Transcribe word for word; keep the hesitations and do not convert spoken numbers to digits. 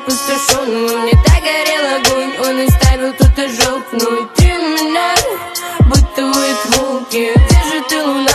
опустошенным. Мне так горел огонь, он оставил тут ожог. Внутри меня будто выт волки. Где же ты, луна?